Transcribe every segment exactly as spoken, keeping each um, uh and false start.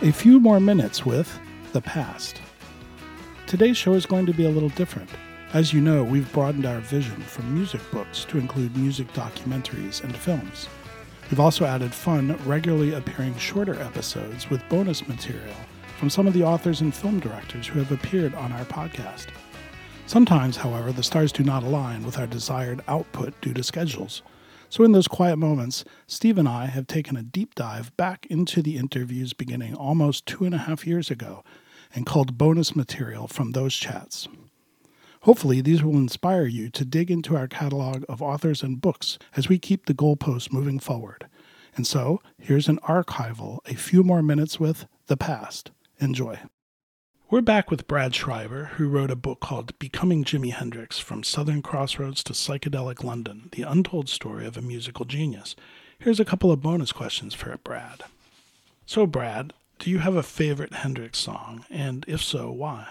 A few more minutes with The Past. Today's show is going to be a little different. As you know, we've broadened our vision from music books to include music documentaries and films. We've also added fun, regularly appearing shorter episodes with bonus material from some of the authors and film directors who have appeared on our podcast. Sometimes, however, the stars do not align with our desired output due to schedules. So in those quiet moments, Steve and I have taken a deep dive back into the interviews beginning almost two and a half years ago and culled bonus material from those chats. Hopefully, these will inspire you to dig into our catalog of authors and books as we keep the goalposts moving forward. And so, here's an archival, a few more minutes with The Past. Enjoy. We're back with Brad Schreiber, who wrote a book called Becoming Jimi Hendrix, From Southern Crossroads to Psychedelic London, The Untold Story of a Musical Genius. Here's a couple of bonus questions for Brad. So, Brad, do you have a favorite Hendrix song? And if so, why?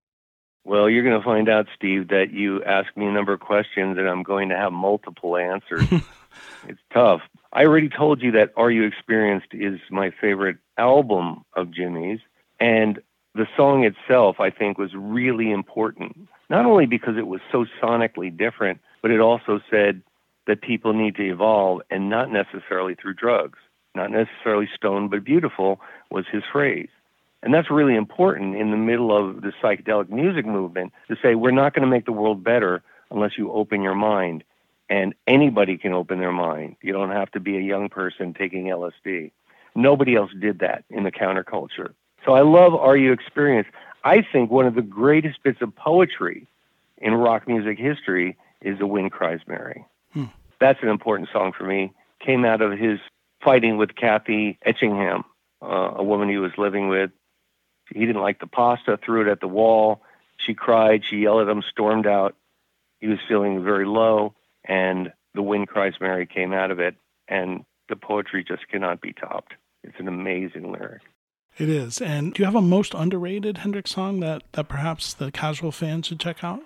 Well, you're going to find out, Steve, that you ask me a number of questions and I'm going to have multiple answers. It's tough. I already told you that Are You Experienced is my favorite album of Jimi's, and the song itself, I think, was really important, not only because it was so sonically different, but it also said that people need to evolve, and not necessarily through drugs. Not necessarily stoned, but beautiful was his phrase. And that's really important in the middle of the psychedelic music movement, to say we're not going to make the world better unless you open your mind. And anybody can open their mind. You don't have to be a young person taking L S D. Nobody else did that in the counterculture. So I love Are You Experienced? I think one of the greatest bits of poetry in rock music history is The Wind Cries Mary. Hmm. That's an important song for me. Came out of his fighting with Kathy Etchingham, uh, a woman he was living with. He didn't like the pasta, threw it at the wall. She cried, she yelled at him, stormed out. He was feeling very low, and The Wind Cries Mary came out of it, and the poetry just cannot be topped. It's an amazing lyric. It is. And do you have a most underrated Hendrix song that, that perhaps the casual fan should check out?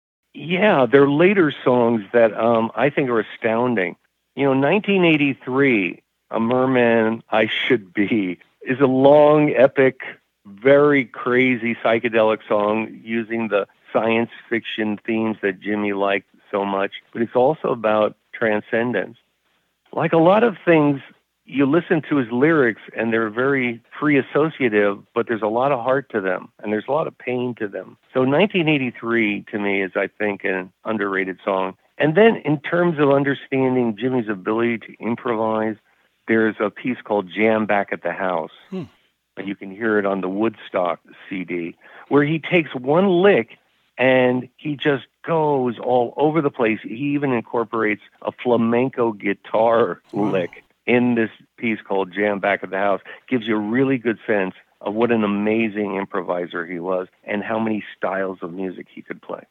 Yeah, there are later songs that um, I think are astounding. You know, nineteen eighty-three, A Merman I Should Be, is a long, epic, very crazy psychedelic song using the science fiction themes that Jimi liked so much. But it's also about transcendence. Like a lot of things, you listen to his lyrics and they're very free associative, but there's a lot of heart to them and there's a lot of pain to them. So nineteen eighty-three to me is, I think, an underrated song. And then in terms of understanding Jimi's ability to improvise, there's a piece called Jam Back at the House. Hmm. You can hear it on the Woodstock C D, where he takes one lick and he just goes all over the place. He even incorporates a flamenco guitar wow. lick in this piece called Jam Back at the House. Gives you a really good sense of what an amazing improviser he was and how many styles of music he could play.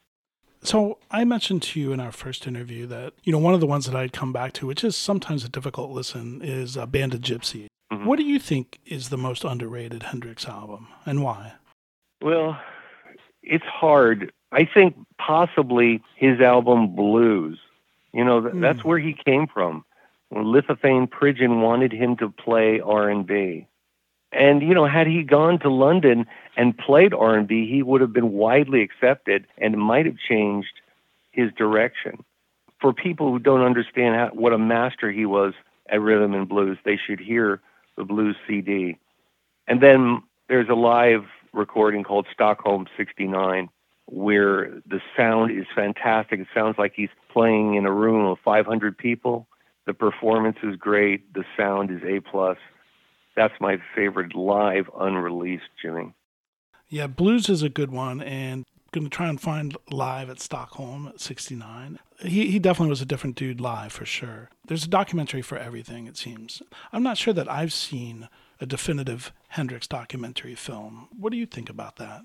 So I mentioned to you in our first interview that, you know, one of the ones that I'd come back to, which is sometimes a difficult listen, is uh, Band of Gypsy. Mm-hmm. What do you think is the most underrated Hendrix album, and why? Well, it's hard. I think possibly his album Blues. You know, th- mm. that's where he came from. When Lithophane Pridgeon wanted him to play R and B. And, you know, had he gone to London and played R and B, he would have been widely accepted and might have changed his direction. For people who don't understand how, what a master he was at rhythm and blues, they should hear the Blues C D. And then there's a live recording called Stockholm sixty-nine, where the sound is fantastic. It sounds like he's playing in a room of five hundred people. The performance is great. The sound is A plus. That's my favorite live, unreleased Jimi. Yeah, Blues is a good one, and I'm going to try and find live at Stockholm sixty-nine. He he definitely was a different dude live, for sure. There's a documentary for everything, it seems. I'm not sure that I've seen a definitive Hendrix documentary film. What do you think about that?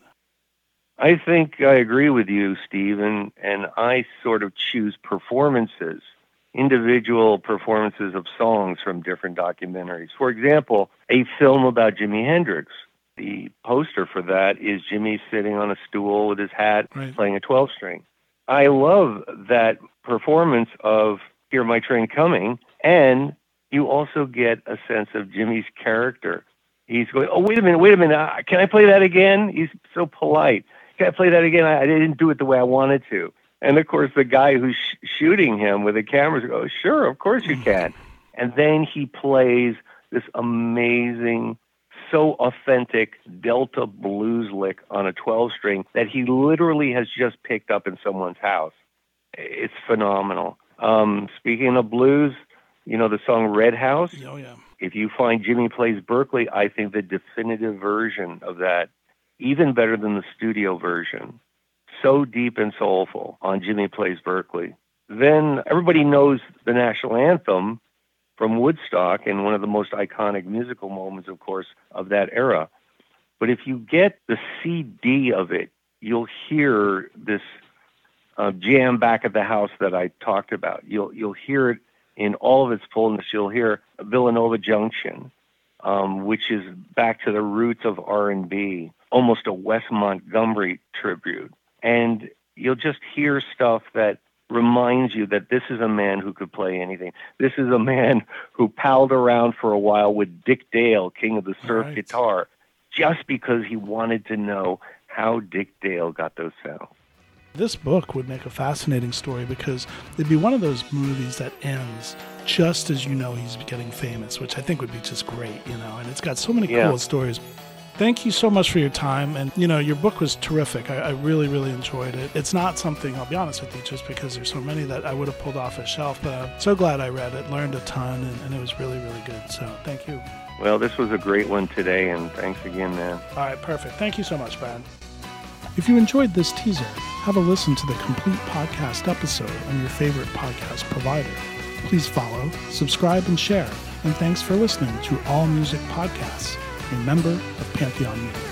I think I agree with you, Steve, and, and I sort of choose performances, individual performances of songs from different documentaries. For example, a film about Jimi Hendrix. The poster for that is Jimi sitting on a stool with his hat, right, playing a twelve-string. I love that performance of Hear My Train Coming, and you also get a sense of Jimi's character. he's going, oh, wait a minute, wait a minute. Uh, can I play that again? He's so polite. Can I play that again? I, I didn't do it the way I wanted to. And of course, the guy who's sh- shooting him with the cameras goes, sure, of course you can. And then he plays this amazing, so authentic Delta blues lick on a twelve string that he literally has just picked up in someone's house. It's phenomenal. Um, speaking of blues, you know the song Red House? Oh, yeah. If you find Jimmy Plays Berkeley, I think the definitive version of that, even better than the studio version. So deep and soulful on Jimmy Plays Berkeley. Then everybody knows the national anthem from Woodstock, and one of the most iconic musical moments, of course, of that era. But if you get the C D of it, you'll hear this uh, jam back at the house that I talked about. You'll you'll hear it in all of its fullness. You'll hear Villanova Junction, um, which is back to the roots of R and B, almost a Wes Montgomery tribute. And you'll just hear stuff that reminds you that this is a man who could play anything. This is a man who palled around for a while with Dick Dale, king of the surf right. guitar, just because he wanted to know how Dick Dale got those sounds. This book would make a fascinating story because it'd be one of those movies that ends just as you know he's getting famous, which I think would be just great, you know, and it's got so many yeah. cool stories. Thank you so much for your time. And, you know, your book was terrific. I, I really, really enjoyed it. It's not something, I'll be honest with you, just because there's so many that I would have pulled off a shelf, but I'm so glad I read it, learned a ton, and, and it was really, really good. So thank you. Well, this was a great one today, and thanks again, man. All right, perfect. Thank you so much, Brad. If you enjoyed this teaser, have a listen to the complete podcast episode on your favorite podcast provider. Please follow, subscribe, and share. And thanks for listening to All Music Podcasts, a member of Pantheon Media.